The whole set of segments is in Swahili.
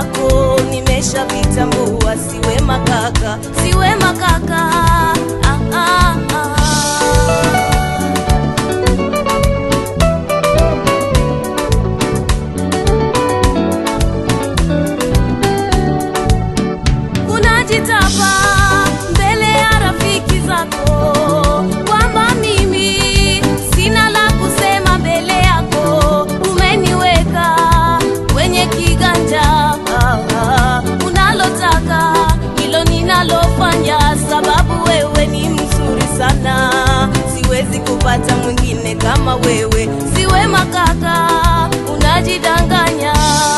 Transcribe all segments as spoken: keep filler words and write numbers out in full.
zako nimeshavitambua, si wema kaka, si wema kaka. Ah, ah, ah. Unajitapa mbele ya rafiki zako kwamba mimi sina la kusema mbele yako. Umeniweka kwenye kiganja, unalotaka hilo ninalofanya, sababu wewe ni mzuri sana, siwezi kupata mwingine kama wewe. Si wema kaka, unajidanganya.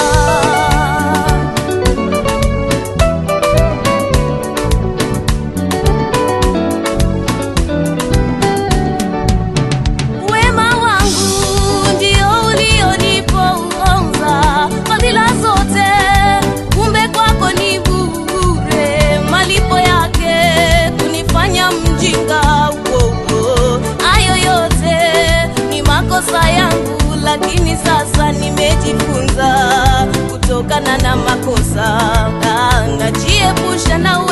Lakini sasa nimejifunza kutokana na makosa, najiepusha na